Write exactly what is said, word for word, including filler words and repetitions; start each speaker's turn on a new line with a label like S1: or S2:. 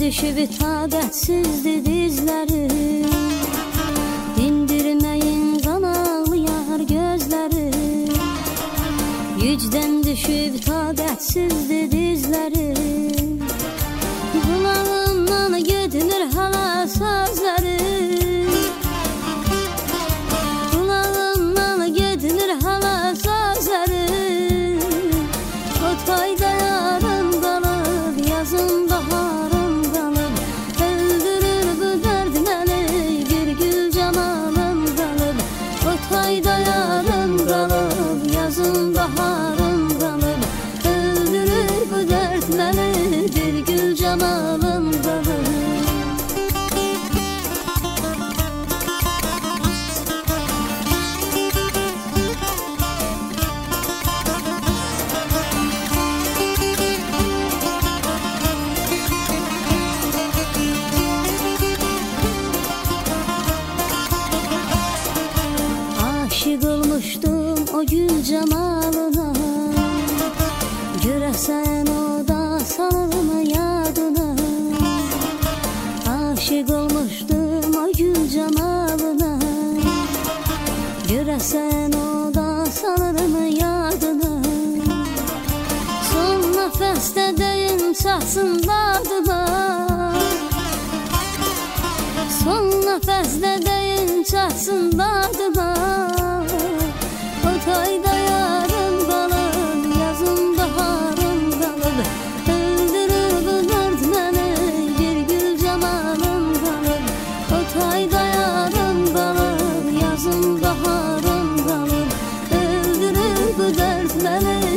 S1: düşüb taqətsizdir dizlərim, dindirməyin qan ağlayar gözlərim. Gücdən düşüb taqətsizdir dizlərim, qulağımdan gedmir hala sözlərim, qulağımdan gedmir hala sözlərim. O toyda yarım qalıb, yazın baharım qalıb, öldürür bu dərd məni, bir gül camalım qalıb. O toyda yarım qalıb, yazın baharım qalıb, öldürür bu dərd məni, bir gül camalım qalıb. Aşık olmuştum o gül cemalına, görəsən o da salır mı yadına? Aşık olmuştum o gül cemalına, görəsən o da salır mı yadına? Son nəfəsdə deyim çatsın dadıma, son nəfəsdə deyim çatsın dadıma. O toyda yarım qalıb, yazın baharım qalıb, öldürür bu dərd məni, bir gül camalım qalıb. O toyda yarım qalıb, yazın baharım qalıb, öldürür bu dərd məni,